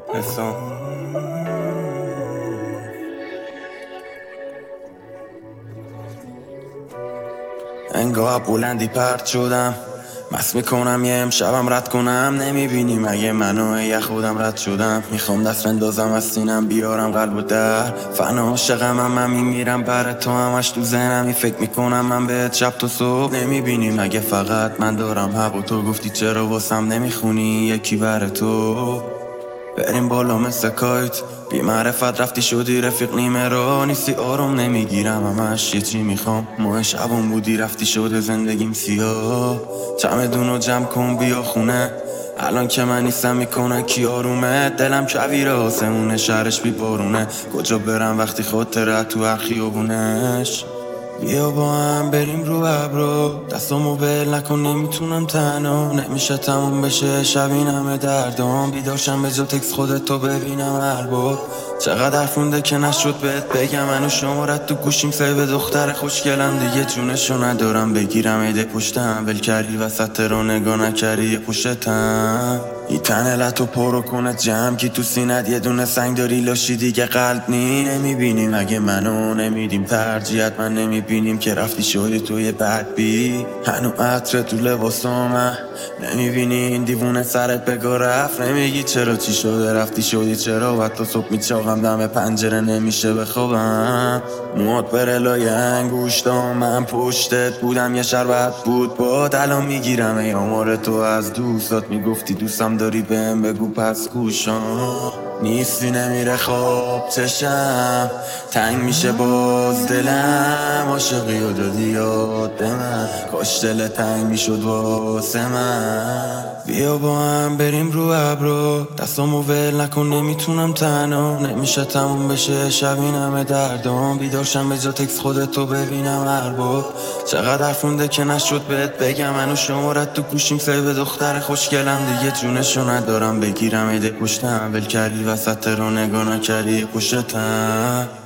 حسام انگاه بلندی پرت شدم، مست میکنم یه امشبم رد کنم. نمیبینی مگه منو یه خودم رد شدم. میخوام دست بندازم از سینم بیارم قلب و در فنا عاشقم، من میمیرم بر تو. همش تو ذهنمی فکر میکنم من بهت شب تا صبح. نمیبینی مگه فقط من دارم حق و تو گفتی چرا واسم نمیخونی یکی بر تو. بریم بالا مثل کایت، بی معرفت رفتی شدی رفیق نیمه رو. نیستی آروم نمیگیرم همش یه چی میخوام. ماه شبم بودی رفتی شده زندگیم سیاه. چمدونو جمع کن بیا خونه، الان که من نیستم میکنه کی آرومه. دلم کویره آسمونه شهرش بی بارونه، کجا برم وقتی خاطره تو هر خیابونش. بیا با هم بریم رو ابرو، دستامو ول نکن نمیتونم تنها. نمیشه تموم بشه شب این همه دردام. بیداشم به جا تکس خودتو ببینم هر بار. چقدر فونده که نشد بهت بگم منو شمارت تو گوشیم سیو دختر خوشگلم. دیگه جونشو ندارم بگیرم ایده پشتم. ول کردی وسط رو نگاه نکردی پشتم. این تنلتو پرو کنه جمع کی تو سینت یه دونه سنگ داری لاشی دیگه قلب نی. نمیبینیم اگه منو نمیدیم ترجیحت من نمیبینیم که رفتی شدی توی بدبی. هنو عطر تو لباسامه نمیبینی این دیوونه سرت بگو رفت. نمیگی چرا چی شده رفتی شدی چرا. و تا صبح میچاقم دم پنجره نمیشه بخوابم. موات بره لای انگوشتام، من پشتت بودم یه شربت بود باد. الان میگیرم ای آمار تو از دوستات، میگفتی دوستم داری بهم بگو پس گوشام. نیستی نمیره خواب چشم، تنگ میشه باز دلم. عاشقی و دادی یاد به من، کاش دل تنگ میشد واسه من. بیا با هم بریم رو ابرو، دستامو ول نکن نمیتونم تنها. نمیشه تموم بشه شب این همه دردام. بیداشم به جا تکس خودتو ببینم هر بار. چقدر فونده که نشد بهت بگم منو شمارت تو گوشیم سیو دختر خوشگلم. دیگه جونشو ندارم بگیرم ایده پشتم. ول کردی وسط رو نگاه نکردی پشتم.